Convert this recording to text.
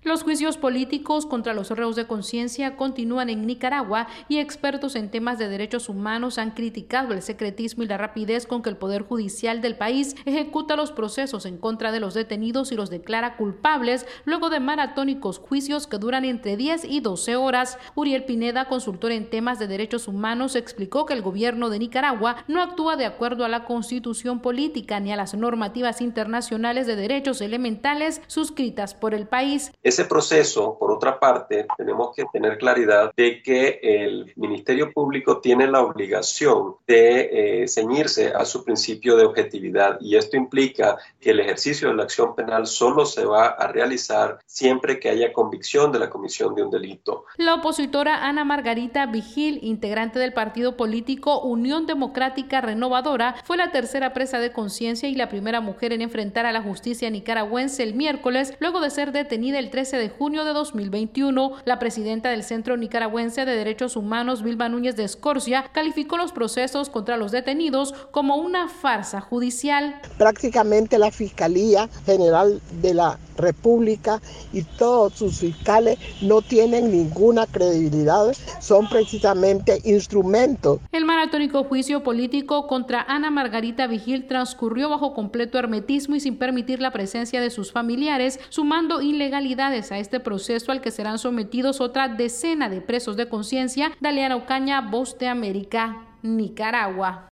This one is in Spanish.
Los juicios políticos contra los reos de conciencia continúan en Nicaragua y expertos en temas de derechos humanos han criticado el secretismo y la rapidez con que el Poder Judicial del país ejecuta los procesos en contra de los detenidos y los declara culpables luego de maratónicos juicios que duran entre 10 y 12 horas. Uriel Pineda, consultor en temas de derechos humanos, explicó que el gobierno de Nicaragua no actúa de acuerdo a la Constitución política ni a las normativas internacionales de derechos elementales suscritas por el país. Ese proceso, por otra parte, tenemos que tener claridad de que el Ministerio Público tiene la obligación de ceñirse a su principio de objetividad, y esto implica que el ejercicio de la acción penal solo se va a realizar siempre que haya convicción de la comisión de un delito. La opositora Ana Margarita Vigil, integrante del partido político Unión Democrática Renovadora, fue la tercera presa de conciencia y la primera mujer en enfrentar a la justicia nicaragüense el miércoles, luego de ser detenida el 13 de junio de 2021. La presidenta del Centro Nicaragüense de Derechos Humanos, Vilma Núñez de Escorcia, calificó los procesos contra los detenidos como una farsa judicial. Prácticamente la Fiscalía General de la República y todos sus fiscales no tienen ninguna credibilidad, son precisamente instrumentos. El maratónico juicio político contra Ana Margarita Vigil transcurrió bajo completo hermetismo y sin permitir la presencia de sus familiares, sumando ilegalidades a este proceso al que serán sometidos otra decena de presos de conciencia. Daliana Ocaña, Voz de América, Nicaragua.